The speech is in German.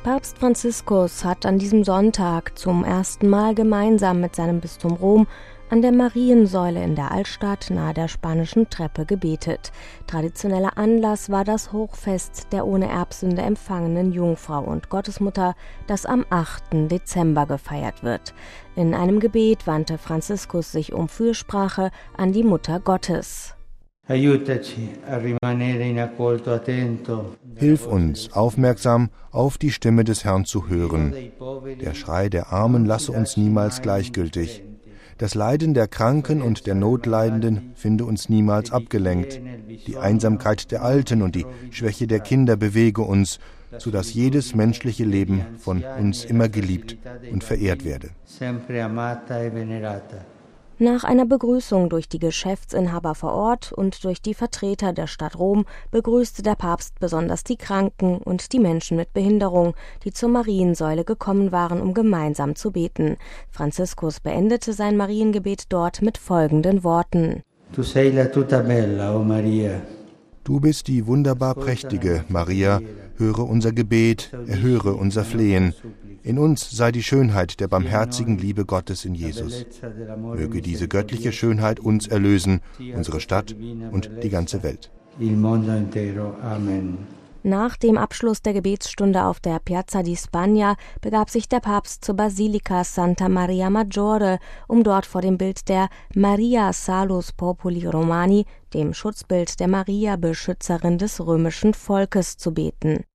Papst Franziskus hat an diesem Sonntag zum ersten Mal gemeinsam mit seinem Bistum Rom an der Mariensäule in der Altstadt nahe der Spanischen Treppe gebetet. Traditioneller Anlass war das Hochfest der ohne Erbsünde empfangenen Jungfrau und Gottesmutter, das am 8. Dezember gefeiert wird. In einem Gebet wandte Franziskus sich um Fürsprache an die Mutter Gottes. Hilf uns, aufmerksam auf die Stimme des Herrn zu hören. Der Schrei der Armen lasse uns niemals gleichgültig. Das Leiden der Kranken und der Notleidenden finde uns niemals abgelenkt. Die Einsamkeit der Alten und die Schwäche der Kinder bewege uns, sodass jedes menschliche Leben von uns immer geliebt und verehrt werde. Nach einer Begrüßung durch die Geschäftsinhaber vor Ort und durch die Vertreter der Stadt Rom begrüßte der Papst besonders die Kranken und die Menschen mit Behinderung, die zur Mariensäule gekommen waren, um gemeinsam zu beten. Franziskus beendete sein Mariengebet dort mit folgenden Worten: Du sei la tutta bella, o Maria. Du bist die wunderbar Prächtige, Maria. Höre unser Gebet, erhöre unser Flehen. In uns sei die Schönheit der barmherzigen Liebe Gottes in Jesus. Möge diese göttliche Schönheit uns erlösen, unsere Stadt und die ganze Welt. Amen. Nach dem Abschluss der Gebetsstunde auf der Piazza di Spagna begab sich der Papst zur Basilika Santa Maria Maggiore, um dort vor dem Bild der Maria Salus Populi Romani, dem Schutzbild der Maria, Beschützerin des römischen Volkes, zu beten.